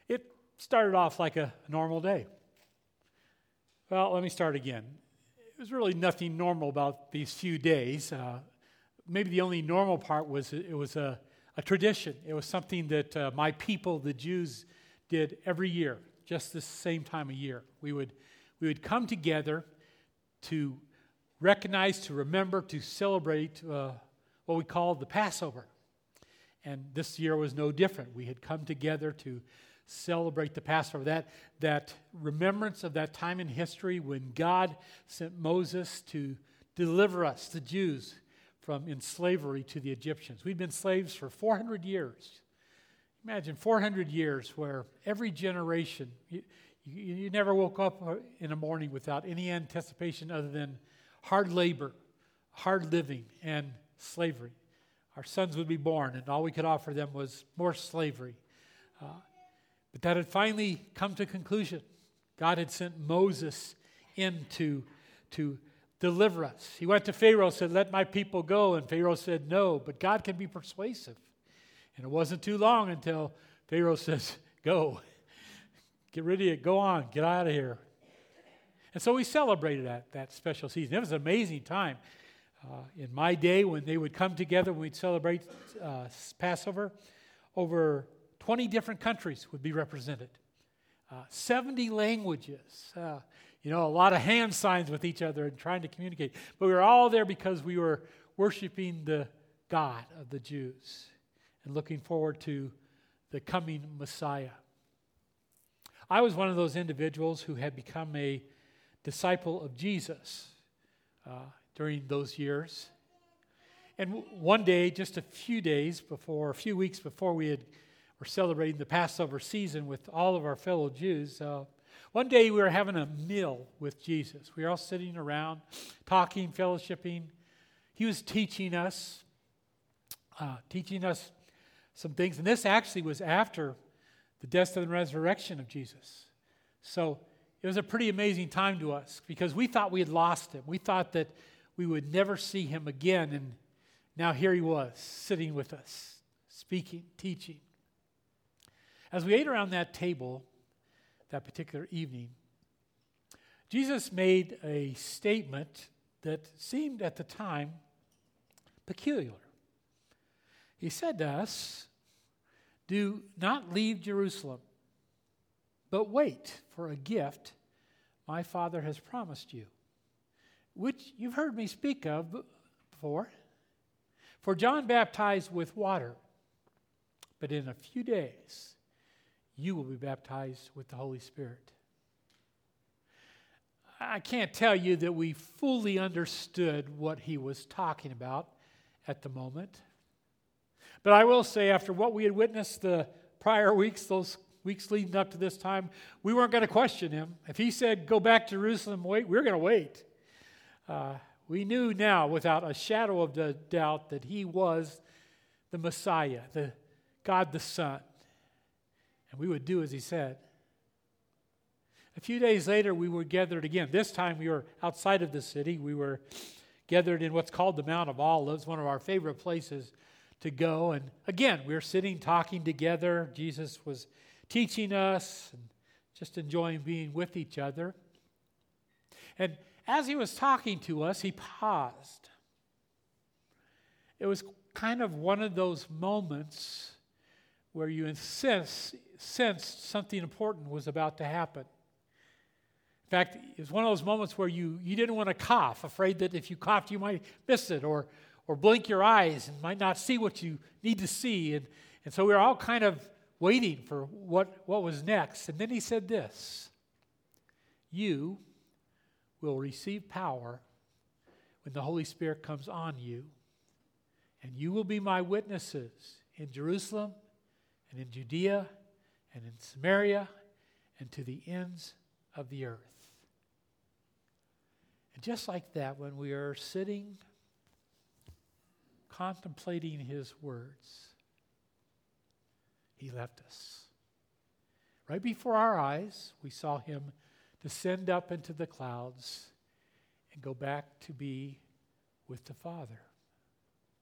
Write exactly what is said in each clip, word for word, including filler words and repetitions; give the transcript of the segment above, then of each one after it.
It started off like a normal day. Well, let me start again. It was really nothing normal about these few days. Uh, maybe the only normal part was it was a, a tradition. It was something that uh, my people, the Jews, did every year, just this same time of year. We would we would come together to recognize, to remember, to celebrate uh, what we call the Passover. And this year was no different. We had come together to celebrate the Passover, that, that remembrance of that time in history when God sent Moses to deliver us, the Jews, from in slavery to the Egyptians. We'd been slaves for four hundred years. Imagine four hundred years where every generation, you, you, you never woke up in the morning without any anticipation other than hard labor, hard living, and slavery. Our sons would be born, and all we could offer them was more slavery. Uh, but that had finally come to conclusion. God had sent Moses in to, to deliver us. He went to Pharaoh and said, "Let my people go." And Pharaoh said, "No." But God can be persuasive. And it wasn't too long until Pharaoh says, "Go. Get rid of it. Go on. Get out of here." And so we celebrated that, that special season. It was an amazing time. Uh, in my day, when they would come together, when we'd celebrate uh, Passover, over twenty different countries would be represented. Uh, seventy languages. Uh, you know, a lot of hand signs with each other and trying to communicate. But we were all there because we were worshiping the God of the Jews and looking forward to the coming Messiah. I was one of those individuals who had become a disciple of Jesus uh, during those years. And w- one day, just a few days before, a few weeks before we had were celebrating the Passover season with all of our fellow Jews, uh, one day we were having a meal with Jesus. We were all sitting around, talking, fellowshipping. He was teaching us, uh, teaching us some things. And this actually was after the death and resurrection of Jesus. So it was a pretty amazing time to us because we thought we had lost him. We thought that we would never see him again. And now here he was, sitting with us, speaking, teaching. As we ate around that table that particular evening, Jesus made a statement that seemed at the time peculiar. He said to us, "Do not leave Jerusalem, but wait for a gift my Father has promised you, which you've heard me speak of before. For John baptized with water, but in a few days you will be baptized with the Holy Spirit." I can't tell you that we fully understood what he was talking about at the moment. But I will say, after what we had witnessed the prior weeks, those weeks leading up to this time, we weren't going to question him. If he said, "Go back to Jerusalem, wait," we were going to wait. Uh, we knew now, without a shadow of the doubt, that he was the Messiah, the God the Son. And we would do as he said. A few days later, we were gathered again. This time we were outside of the city. We were gathered in what's called the Mount of Olives, one of our favorite places to go. And again, we were sitting, talking together. Jesus was teaching us and just enjoying being with each other. And as he was talking to us, he paused. It was kind of one of those moments where you sense, sensed something important was about to happen. In fact, it was one of those moments where you, you didn't want to cough, afraid that if you coughed you might miss it, or or blink your eyes and might not see what you need to see. And, and so we were all kind of waiting for what, what was next. And then he said this: "You will receive power when the Holy Spirit comes on you, and you will be my witnesses in Jerusalem and in Judea and in Samaria and to the ends of the earth." And just like that, when we are sitting contemplating his words, he left us. Right before our eyes, we saw him descend up into the clouds and go back to be with the Father.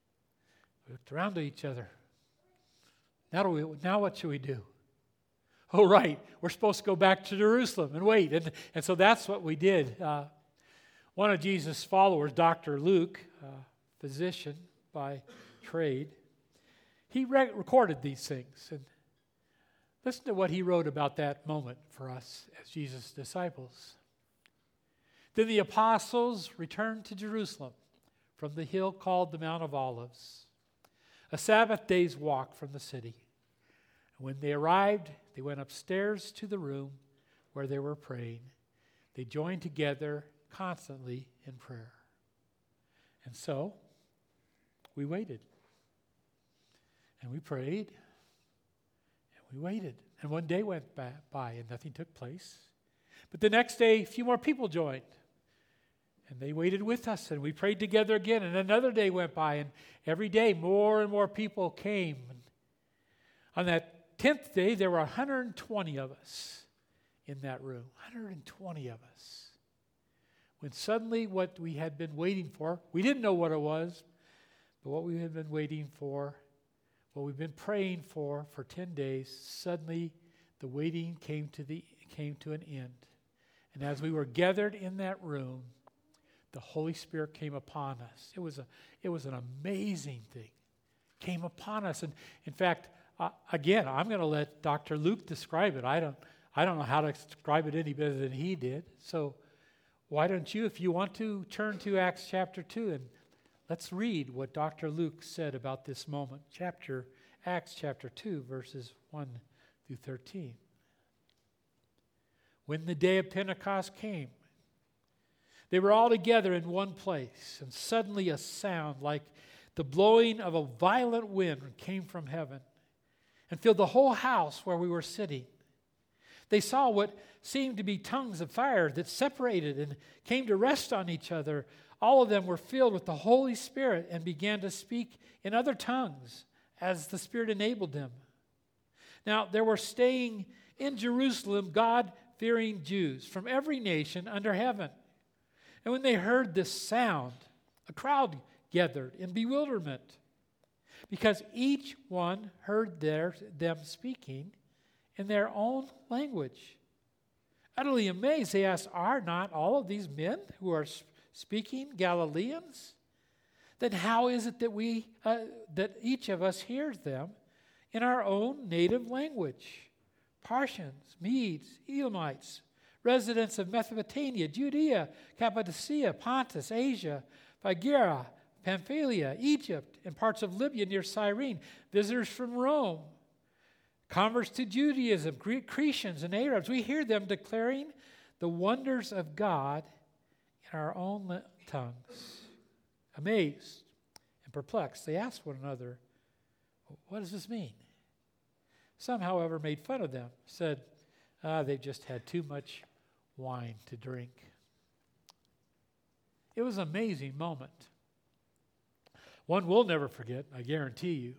We looked around at each other. Now, do we, now what should we do? oh, right, we're supposed to go back to Jerusalem and wait. And, and so that's what we did. Uh, one of Jesus' followers, Doctor Luke, uh, physician by trade, he re- recorded these things. And listen to what he wrote about that moment for us as Jesus' disciples. Then the apostles returned to Jerusalem from the hill called the Mount of Olives, a Sabbath day's walk from the city. And when they arrived, they went upstairs to the room where they were praying. They joined together constantly in prayer. And so, we waited. And we prayed. And we waited. And one day went by and nothing took place. But the next day, a few more people joined. And they waited with us, and we prayed together again. And another day went by, and every day more and more people came. And on that tenth day, there were one hundred twenty of us in that room. one hundred twenty of us. When suddenly what we had been waiting for, we didn't know what it was, but what we had been waiting for, what we've been praying for for ten days, suddenly the waiting came to the came to an end. And as we were gathered in that room, the Holy Spirit came upon us. It was a it was an amazing thing. Came upon us. And in fact, uh, again, I'm going to let Doctor Luke describe it. I don't I don't know how to describe it any better than he did. So why don't you, if you want to, turn to Acts chapter two and let's read what Doctor Luke said about this moment. Chapter Acts chapter two, verses one through thirteen. When the day of Pentecost came, they were all together in one place, and suddenly a sound like the blowing of a violent wind came from heaven and filled the whole house where we were sitting. They saw what seemed to be tongues of fire that separated and came to rest on each other. All of them were filled with the Holy Spirit and began to speak in other tongues as the Spirit enabled them. Now, there were staying in Jerusalem God-fearing Jews from every nation under heaven. And when they heard this sound, a crowd gathered in bewilderment because each one heard their, them speaking in their own language. Utterly amazed, they asked, are not all of these men who are speaking Galileans? Then how is it that we, uh, that each of us hears them in our own native language? Parthians, Medes, Elamites, residents of Mesopotamia, Judea, Cappadocia, Pontus, Asia, Phrygia, Pamphylia, Egypt, and parts of Libya near Cyrene, visitors from Rome, converts to Judaism, Cretians and Arabs. We hear them declaring the wonders of God in our own tongues. Amazed and perplexed, they asked one another, what does this mean? Some, however, made fun of them, said, ah, they've just had too much wine to drink. It was an amazing moment. One we'll never forget, I guarantee you.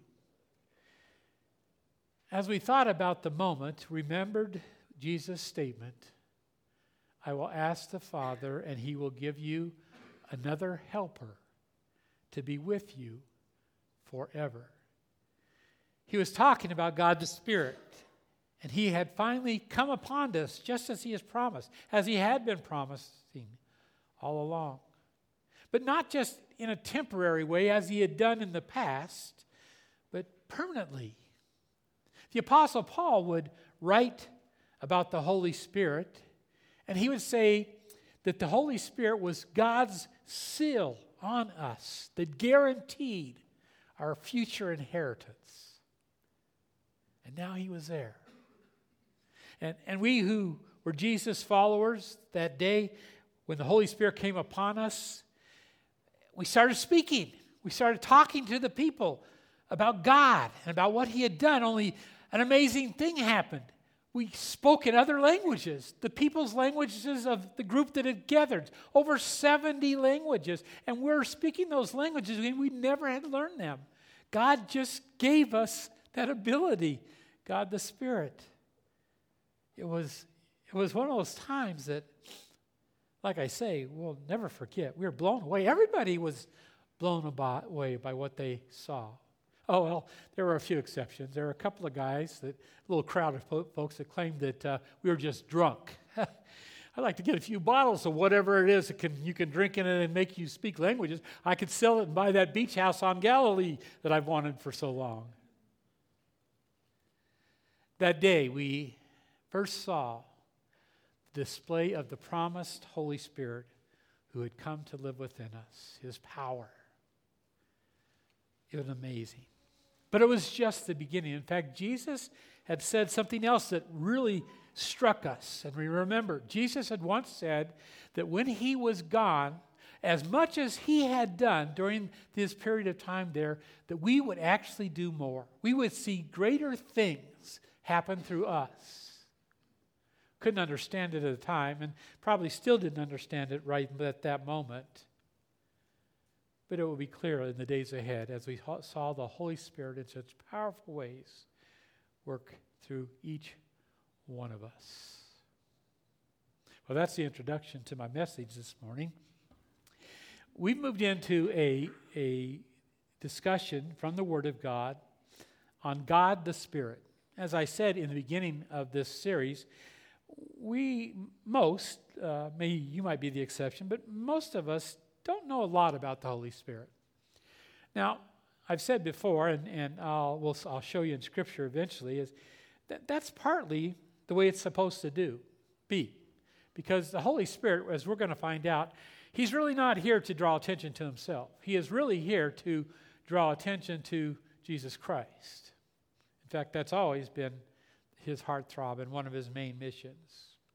As we thought about the moment, remembered Jesus' statement, I will ask the Father, and he will give you another helper to be with you forever. He was talking about God the Spirit. And he had finally come upon us just as he has promised, as he had been promising all along. But not just in a temporary way as he had done in the past, but permanently. The Apostle Paul would write about the Holy Spirit, and he would say that the Holy Spirit was God's seal on us that guaranteed our future inheritance. And now he was there. And, and we who were Jesus followers that day when the Holy Spirit came upon us, we started speaking. We started talking to the people about God and about what he had done. Only an amazing thing happened. We spoke in other languages, the people's languages of the group that had gathered, over seventy languages. And we're speaking those languages and we never had learned them. God just gave us that ability, God the Spirit. It was, it was one of those times that, like I say, we'll never forget. We were blown away. Everybody was blown away by what they saw. Oh, well, there were a few exceptions. There were a couple of guys, that, a little crowd of fo- folks that claimed that uh, we were just drunk. I'd like to get a few bottles of whatever it is that can, you can drink in it and make you speak languages. I could sell it and buy that beach house on Galilee that I've wanted for so long. That day, we first saw the display of the promised Holy Spirit who had come to live within us, his power. It was amazing. But it was just the beginning. In fact, Jesus had said something else that really struck us. And we remember, Jesus had once said that when he was gone, as much as he had done during this period of time there, that we would actually do more. We would see greater things happen through us. Couldn't understand it at the time, and probably still didn't understand it right at that moment. But it will be clear in the days ahead as we saw the Holy Spirit in such powerful ways work through each one of us. Well, that's the introduction to my message this morning. We've moved into a, a discussion from the Word of God on God the Spirit. As I said in the beginning of this series, we, most, uh, maybe you might be the exception, but most of us don't know a lot about the Holy Spirit. Now, I've said before, and, and I'll, we'll, I'll show you in Scripture eventually, is that that's partly the way it's supposed to do, be. Because the Holy Spirit, as we're going to find out, he's really not here to draw attention to himself. He is really here to draw attention to Jesus Christ. In fact, that's always been his heartthrob and one of his main missions.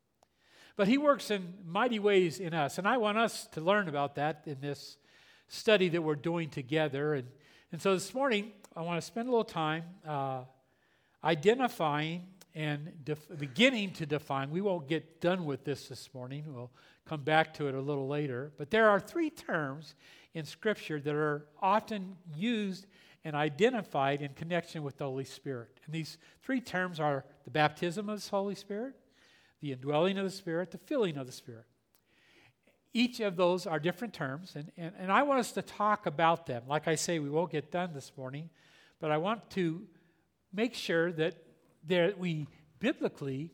But he works in mighty ways in us, and I want us to learn about that in this study that we're doing together. And, and so this morning, I want to spend a little time uh, identifying and def- beginning to define. We won't get done with this this morning. We'll come back to it a little later. But there are three terms in Scripture that are often used and identified in connection with the Holy Spirit. And these three terms are the baptism of the Holy Spirit, the indwelling of the Spirit, the filling of the Spirit. Each of those are different terms, and, and, and I want us to talk about them. Like I say, we won't get done this morning, but I want to make sure that there, we biblically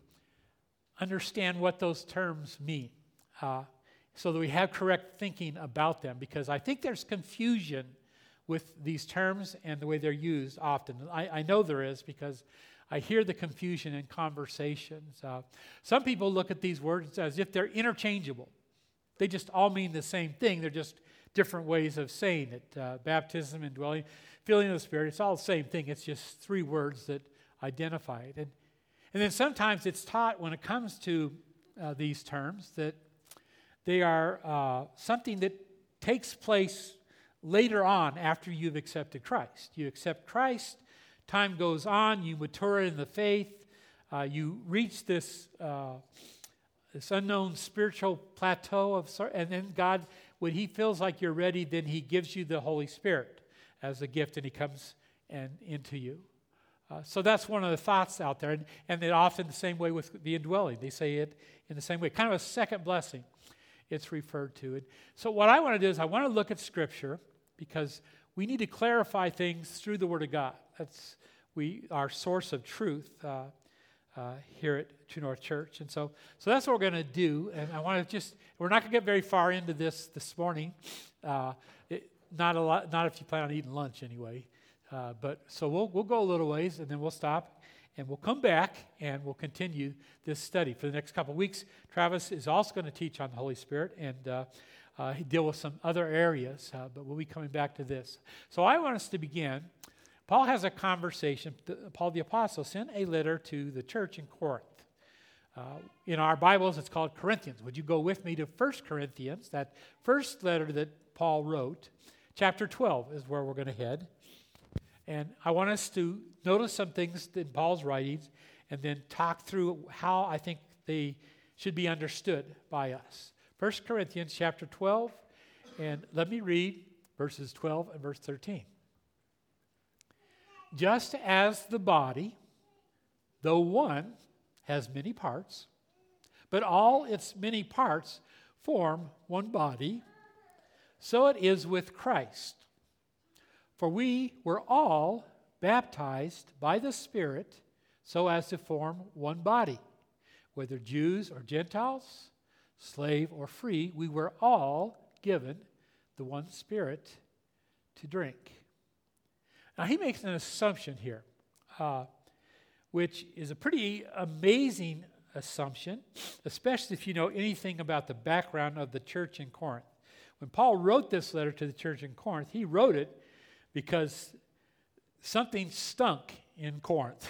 understand what those terms mean, uh, so that we have correct thinking about them, because I think there's confusion with these terms and the way they're used often. I, I know there is, because I hear the confusion in conversations. Uh, some people look at these words as if they're interchangeable. They just all mean the same thing. They're just different ways of saying it. Uh, baptism, indwelling, filling of the Spirit, it's all the same thing. It's just three words that identify it. And, and then sometimes it's taught when it comes to uh, these terms that they are uh, something that takes place later on after you've accepted Christ. You accept Christ, time goes on, you mature in the faith, uh, you reach this uh, this unknown spiritual plateau of, and then God, when He feels like you're ready, then He gives you the Holy Spirit as a gift, and He comes and into you. Uh, so that's one of the thoughts out there, and, and then often the same way with the indwelling. They say it in the same way, kind of a second blessing it's referred to. And so what I want to do is I want to look at Scripture, because we need to clarify things through the Word of God. That's we our source of truth uh, uh, here at True North Church. And so, so that's what we're going to do. And I want to just, we're not going to get very far into this this morning. Uh, it, not a lot, not if you plan on eating lunch anyway. Uh, but so we'll we'll go a little ways, and then we'll stop, and we'll come back, and we'll continue this study for the next couple of weeks. Travis is also going to teach on the Holy Spirit, and uh, uh, deal with some other areas, uh, but we'll be coming back to this. So I want us to begin. Paul has a conversation. Paul the Apostle sent a letter to the church in Corinth. Uh, in our Bibles, it's called Corinthians. Would you go with me to First Corinthians, that first letter that Paul wrote? Chapter twelve is where we're going to head. And I want us to notice some things in Paul's writings and then talk through how I think they should be understood by us. First Corinthians chapter twelve, and let me read verses twelve and verse thirteen. Just as the body, though one, has many parts, but all its many parts form one body, so it is with Christ. For we were all baptized by the Spirit so as to form one body. Whether Jews or Gentiles, slave or free, we were all given the one Spirit to drink. Now, he makes an assumption here, uh, which is a pretty amazing assumption, especially if you know anything about the background of the church in Corinth. When Paul wrote this letter to the church in Corinth, he wrote it because something stunk in Corinth.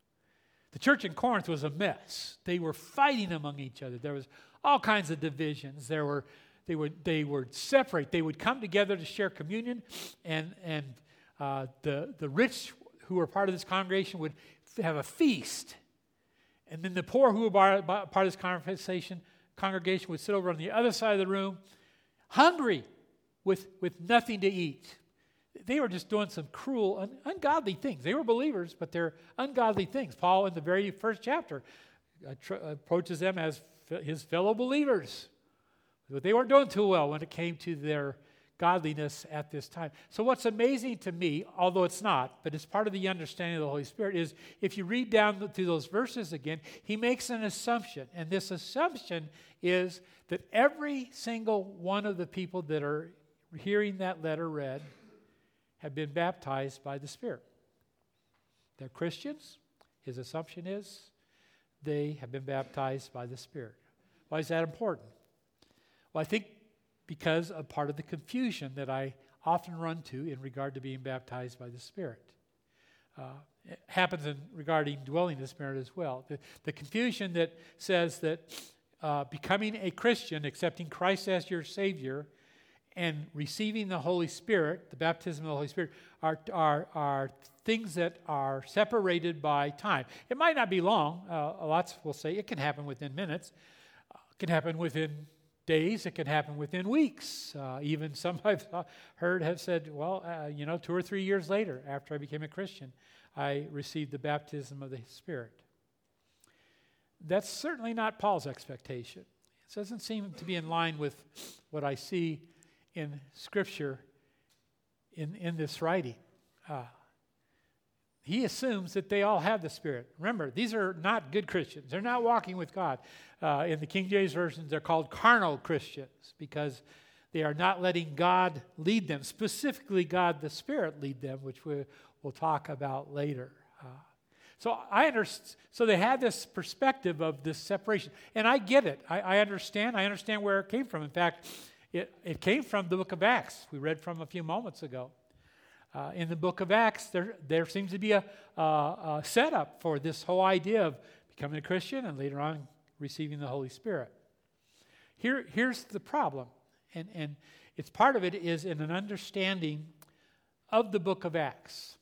The church in Corinth was a mess. They were fighting among each other. There was all kinds of divisions. There were they would they would separate. They would come together to share communion, and and uh, the the rich who were part of this congregation would have a feast, and then the poor who were part of this conversation congregation would sit over on the other side of the room, hungry, with with nothing to eat. They were just doing some cruel, un- ungodly things. They were believers, but they're ungodly things. Paul, in the very first chapter, uh, tr- approaches them as f- his fellow believers. But they weren't doing too well when it came to their godliness at this time. So what's amazing to me, although it's not, but it's part of the understanding of the Holy Spirit, is if you read down through those verses again, he makes an assumption. And this assumption is that every single one of the people that are hearing that letter read have been baptized by the Spirit. They're Christians. His assumption is they have been baptized by the Spirit. Why is that important? Well, I think because of part of the confusion that I often run to in regard to being baptized by the Spirit. Uh, it happens in regarding dwelling in the Spirit as well. The, the confusion that says that uh, becoming a Christian, accepting Christ as your Savior, and receiving the Holy Spirit, the baptism of the Holy Spirit, are, are, are things that are separated by time. It might not be long. Uh, lots will say it can happen within minutes. Uh, it can happen within days. It can happen within weeks. Uh, even some I've heard have said, well, uh, you know, two or three years later, after I became a Christian, I received the baptism of the Spirit. That's certainly not Paul's expectation. It doesn't seem to be in line with what I see in Scripture in, in this writing. Uh, he assumes that they all have the Spirit. Remember, these are not good Christians. They're not walking with God. Uh, in the King James Version, they're called carnal Christians because they are not letting God lead them, specifically God the Spirit lead them, which we, we'll talk about later. Uh, so I understand. So they had this perspective of this separation, and I get it. I, I understand. I understand where it came from. In fact, It, it came from the book of Acts, we read from a few moments ago. Uh, in the book of Acts, there, there seems to be a, a, a setup for this whole idea of becoming a Christian and later on receiving the Holy Spirit. Here, here's the problem, and, and it's part of it is in an understanding of the book of Acts.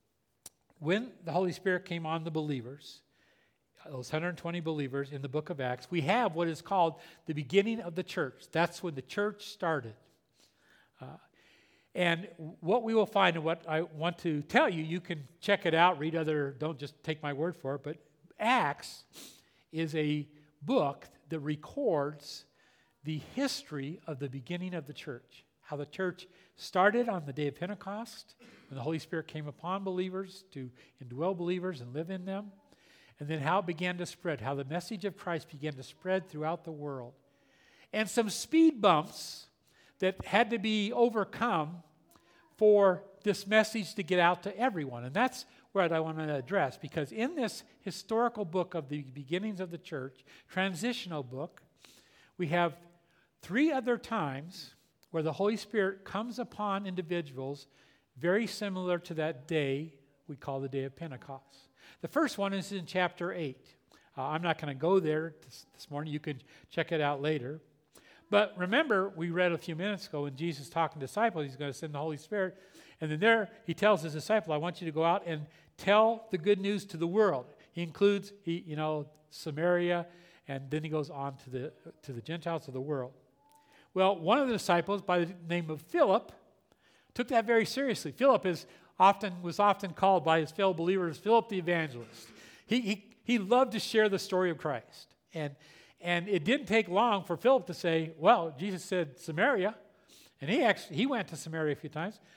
When the Holy Spirit came on the believers, those one hundred twenty believers in the book of Acts, we have what is called the beginning of the church. That's when the church started. Uh, and what we will find, and what I want to tell you, you can check it out, read other, don't just take my word for it, but Acts is a book that records the history of the beginning of the church, how the church started on the day of Pentecost, when the Holy Spirit came upon believers to indwell believers and live in them. And then how it began to spread, how the message of Christ began to spread throughout the world. And some speed bumps that had to be overcome for this message to get out to everyone. And that's what I want to address, because in this historical book of the beginnings of the church, transitional book, we have three other times where the Holy Spirit comes upon individuals very similar to that day we call the day of Pentecost. The first one is in chapter eight. Uh, I'm not going to go there this, this morning. You can check it out later. But remember, we read a few minutes ago when Jesus talking to disciples, he's going to send the Holy Spirit. And then there, he tells his disciple, I want you to go out and tell the good news to the world. He includes, he, you know, Samaria, and then he goes on to the to the Gentiles of the world. Well, one of the disciples, by the name of Philip, took that very seriously. Philip is often was often called by his fellow believers Philip the evangelist. He he he loved to share the story of Christ, and and it didn't take long for Philip to say, "Well, Jesus said Samaria," and he actually he went to Samaria a few times.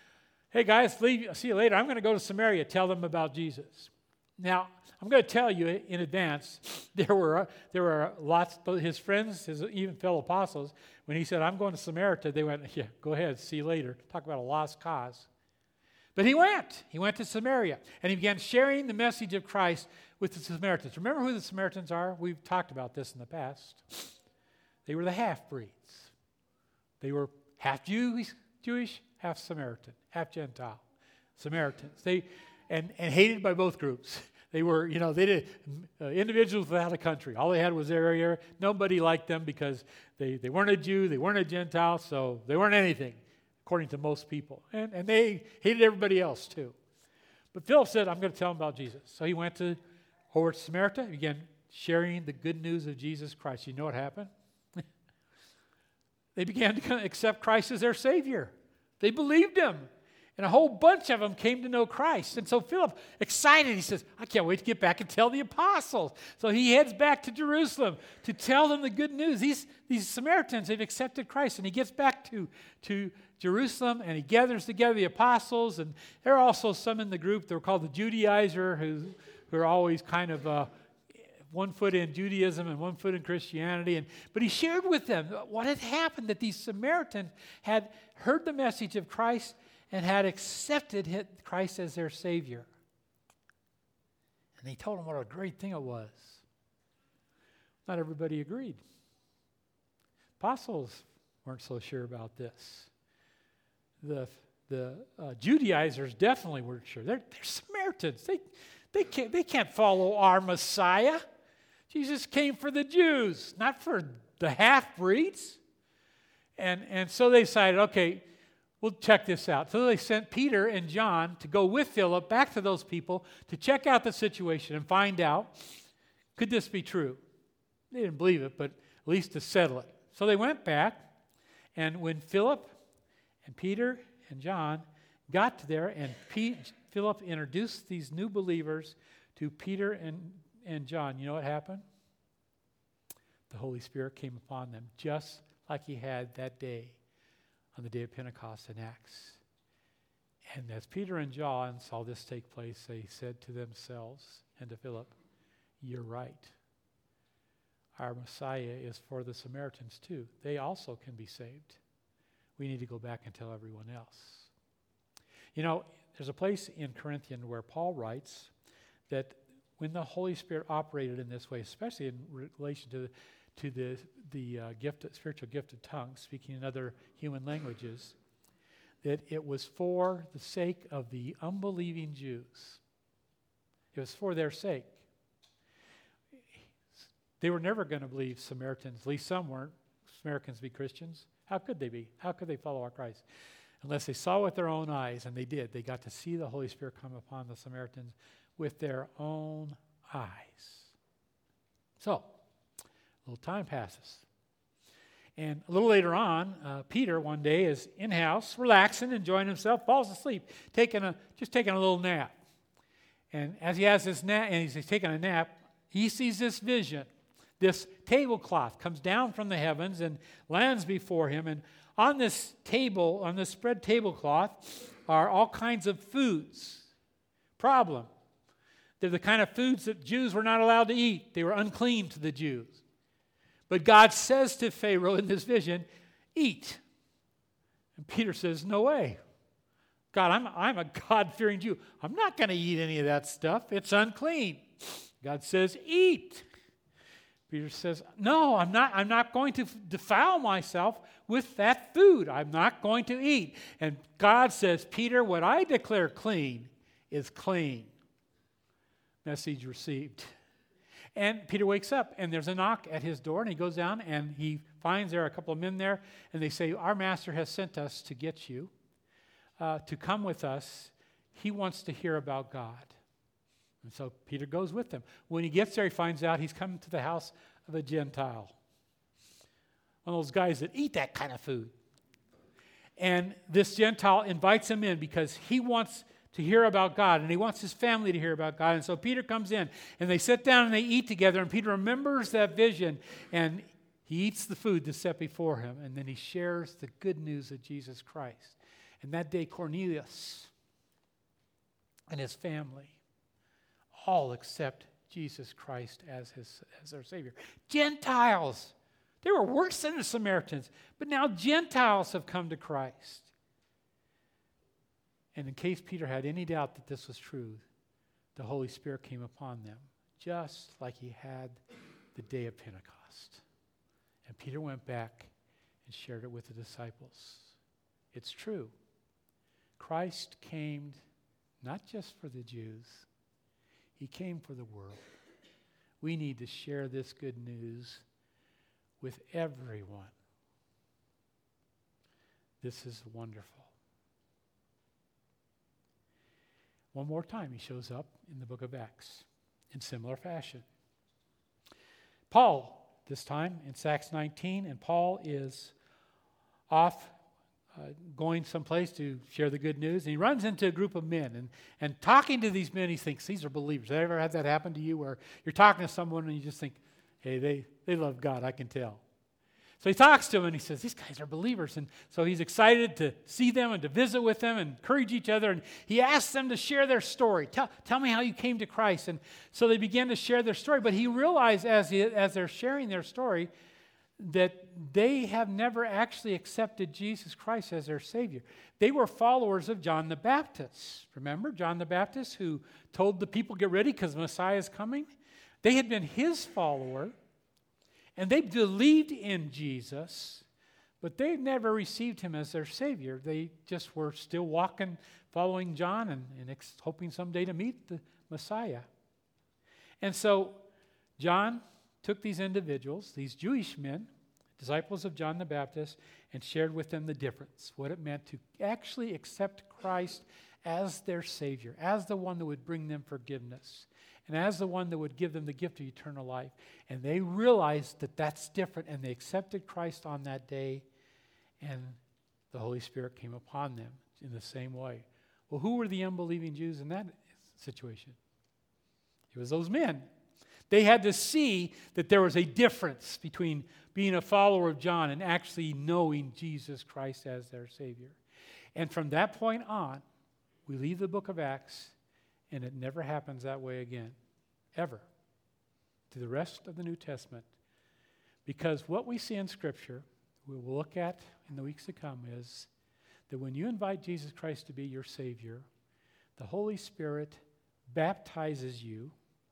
hey guys, leave, see you later. I'm going to go to Samaria, tell them about Jesus. Now, I'm going to tell you in advance, there were there were lots of his friends, his even fellow apostles, when he said, I'm going to Samaria, they went, yeah, go ahead, see you later. Talk about a lost cause. But he went. He went to Samaria, and he began sharing the message of Christ with the Samaritans. Remember who the Samaritans are? We've talked about this in the past. They were the half-breeds. They were half Jewish, Jewish, half Samaritan, half Gentile. Samaritans. They and, and hated by both groups. They were, you know, they did uh, individuals without a country. All they had was their area. Nobody liked them because they, they weren't a Jew, they weren't a Gentile, so they weren't anything, according to most people. And, and they hated everybody else too. But Philip said, I'm going to tell them about Jesus. So he went to over to Samaria, began sharing the good news of Jesus Christ. You know what happened? They began to accept Christ as their Savior. They believed him. And a whole bunch of them came to know Christ. And so Philip, excited, he says, I can't wait to get back and tell the apostles. So he heads back to Jerusalem to tell them the good news. These, these Samaritans, they've accepted Christ. And he gets back to, to Jerusalem, and he gathers together the apostles. And there are also some in the group that were called the Judaizer, who, who are always kind of uh, one foot in Judaism and one foot in Christianity. And but he shared with them what had happened, that these Samaritans had heard the message of Christ and had accepted Christ as their Savior. And he told them what a great thing it was. Not everybody agreed. Apostles weren't so sure about this. The, the uh, Judaizers definitely weren't sure. They're, they're Samaritans. They, they, can't, they can't follow our Messiah. Jesus came for the Jews, not for the half-breeds. And, and so they decided, okay, we'll check this out. So they sent Peter and John to go with Philip back to those people to check out the situation and find out, could this be true? They didn't believe it, but at least to settle it. So they went back, and when Philip and Peter and John got there, and Pete, Philip introduced these new believers to Peter and, and John, you know what happened? The Holy Spirit came upon them, just like he had that day on the day of Pentecost in Acts. And as Peter and John saw this take place, they said to themselves and to Philip, you're right. Our Messiah is for the Samaritans too. They also can be saved. We need to go back and tell everyone else. You know, there's a place in Corinthians where Paul writes that when the Holy Spirit operated in this way, especially in relation to to the the uh, gift, spiritual gift of tongues, speaking in other human languages, that it was for the sake of the unbelieving Jews. It was for their sake. They were never going to believe Samaritans, at least some weren't. Samaritans be Christians. How could they be? How could they follow our Christ? Unless they saw with their own eyes, and they did. They got to see the Holy Spirit come upon the Samaritans with their own eyes. So, a little time passes. And a little later on, uh, Peter one day is in-house, relaxing, enjoying himself, falls asleep, taking a just taking a little nap. And as he has this nap, and he's taking a nap, he sees this vision. This tablecloth comes down from the heavens and lands before him. And on this table, on this spread tablecloth, are all kinds of foods. Problem. They're the kind of foods that Jews were not allowed to eat. They were unclean to the Jews. But God says to Pharaoh in this vision, eat. And Peter says, no way. God, I'm, I'm a God-fearing Jew. I'm not going to eat any of that stuff. It's unclean. God says, eat. Peter says, no, I'm not, I'm not going to defile myself with that food. I'm not going to eat. And God says, Peter, what I declare clean is clean. Message received. And Peter wakes up, and there's a knock at his door, and he goes down, and he finds there are a couple of men there, and they say, our master has sent us to get you, uh, to come with us. He wants to hear about God. And so Peter goes with them. When he gets there, he finds out he's come to the house of a Gentile. One of those guys that eat that kind of food. And this Gentile invites him in because he wants to hear about God, and he wants his family to hear about God. And so Peter comes in, and they sit down and they eat together, and Peter remembers that vision, and he eats the food that's set before him, and then he shares the good news of Jesus Christ. And that day, Cornelius and his family all accept Jesus Christ as his as their Savior. Gentiles, they were worse than the Samaritans, but now Gentiles have come to Christ. And in case Peter had any doubt that this was true, the Holy Spirit came upon them, just like he had the day of Pentecost. And Peter went back and shared it with the disciples. It's true. Christ came not just for the Jews, he came for the world. We need to share this good news with everyone. This is wonderful. One more time, he shows up in the book of Acts in similar fashion. Paul, this time in Acts nineteen, and Paul is off uh, going someplace to share the good news, and he runs into a group of men, and, and talking to these men, he thinks, these are believers. Have you ever had that happen to you where you're talking to someone and you just think, hey, they, they love God, I can tell. So he talks to them and he says, these guys are believers. And so he's excited to see them and to visit with them and encourage each other. And he asks them to share their story. Tell, tell me how you came to Christ. And so they began to share their story. But he realized as, he, as they're sharing their story that they have never actually accepted Jesus Christ as their Savior. They were followers of John the Baptist. Remember John the Baptist who told the people, get ready because Messiah is coming? They had been his follower. And they believed in Jesus, but they never received him as their Savior. They just were still walking, following John and, and ex- hoping someday to meet the Messiah. And so John took these individuals, these Jewish men, disciples of John the Baptist, and shared with them the difference, what it meant to actually accept Christ as their Savior, as the one that would bring them forgiveness, and as the one that would give them the gift of eternal life. And they realized that that's different, and they accepted Christ on that day, and the Holy Spirit came upon them in the same way. Well, who were the unbelieving Jews in that situation? It was those men. They had to see that there was a difference between being a follower of John and actually knowing Jesus Christ as their Savior. And from that point on, we leave the book of Acts, and it never happens that way again, ever, to the rest of the New Testament. Because what we see in Scripture, we will look at in the weeks to come, is that when you invite Jesus Christ to be your Savior, the Holy Spirit baptizes you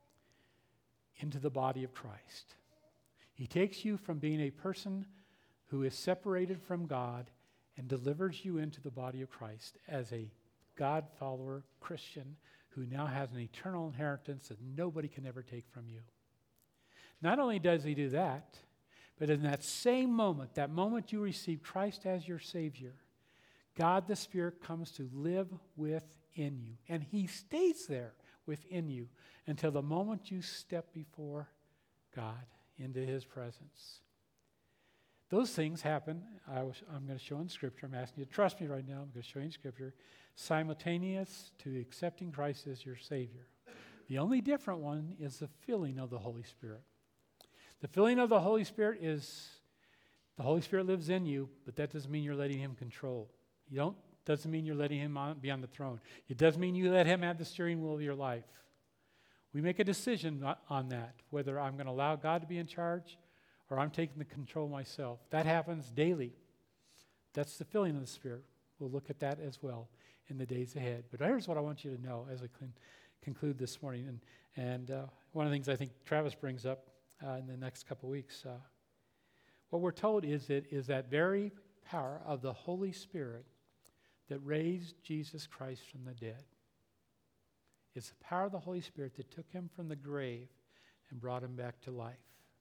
into the body of Christ. He takes you from being a person who is separated from God and delivers you into the body of Christ as a God follower Christian who now has an eternal inheritance that nobody can ever take from you. Not only does he do that, but in that same moment, that moment you receive Christ as your Savior, God the Spirit comes to live within you. And he stays there within you until the moment you step before God into his presence. Those things happen, I was, I'm going to show in Scripture. I'm asking you to trust me right now. I'm going to show you in Scripture. Simultaneous to accepting Christ as your Savior. The only different one is the filling of the Holy Spirit. The filling of the Holy Spirit is, the Holy Spirit lives in you, but that doesn't mean you're letting him control. You don't, doesn't mean you're letting him on, be on the throne. It does mean you let him have the steering wheel of your life. We make a decision on that, whether I'm going to allow God to be in charge or I'm taking the control myself. That happens daily. That's the filling of the Spirit. We'll look at that as well in the days ahead. But here's what I want you to know as I con- conclude this morning. And, and uh, one of the things I think Travis brings up uh, in the next couple weeks, uh, what we're told is that is that very power of the Holy Spirit that raised Jesus Christ from the dead. It's the power of the Holy Spirit that took him from the grave and brought him back to life.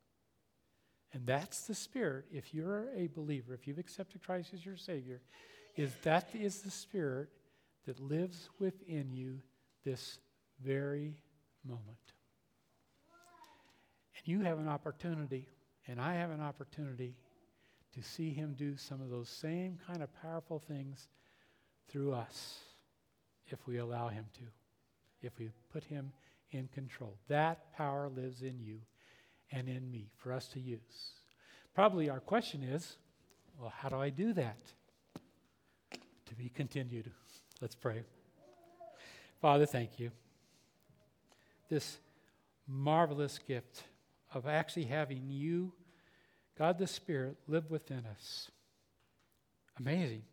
And that's the Spirit, if you're a believer, if you've accepted Christ as your Savior, is that is the Spirit that lives within you this very moment. And you have an opportunity, and I have an opportunity to see him do some of those same kind of powerful things through us if we allow him to, if we put him in control. That power lives in you and in me for us to use. Probably our question is, well, how do I do that? to be continued. Let's pray. Father, thank you. This marvelous gift of actually having you, God the Spirit, live within us. Amazing.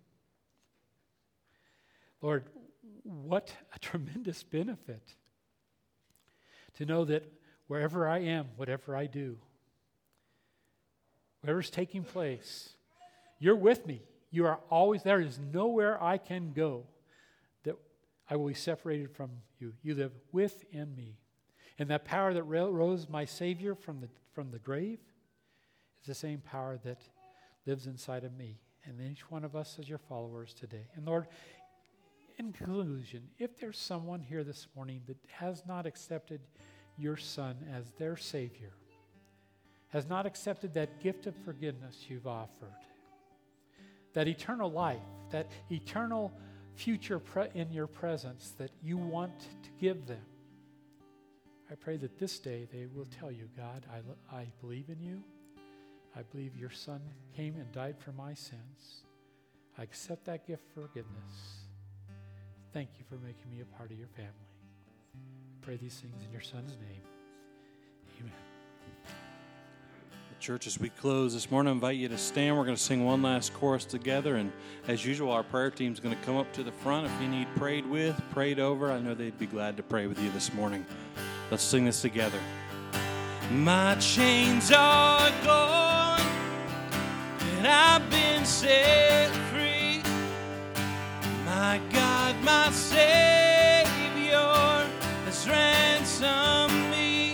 Lord, what a tremendous benefit to know that wherever I am, whatever I do, whatever's taking place, you're with me. You are always there. There's nowhere I can go that I will be separated from you. You live within me. And that power that rose my Savior from the, from the grave is the same power that lives inside of me and each one of us as your followers today. And Lord, in conclusion, if there's someone here this morning that has not accepted your Son as their Savior, has not accepted that gift of forgiveness you've offered, that eternal life, that eternal future pre- in your presence that you want to give them, I pray that this day they will tell you, God, I, I believe in you. I believe your Son came and died for my sins. I accept that gift of forgiveness. Thank you for making me a part of your family. I pray these things in your Son's name. Amen. Church, as we close this morning, I invite you to stand. We're going to sing one last chorus together. And as usual, our prayer team is going to come up to the front. If you need prayed with, prayed over, I know they'd be glad to pray with you this morning. Let's sing this together. My chains are gone, and I've been set free. My God, my Savior has ransomed me.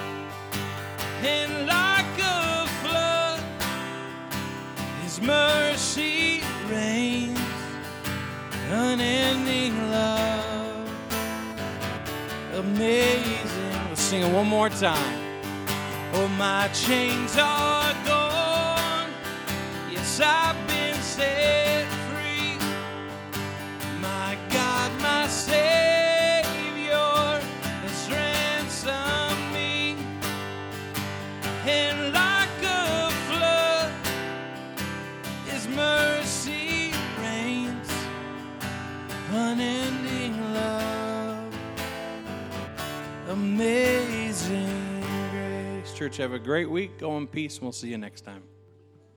And like a flood, His mercy reigns, unending love, amazing. Let's sing it one more time. Oh, my chains are gone. Yes, I've been set free. My God, my Savior has ransomed me. And like a flood, His mercy reigns, unending love, amazing grace. Church, have a great week. Go in peace, and we'll see you next time.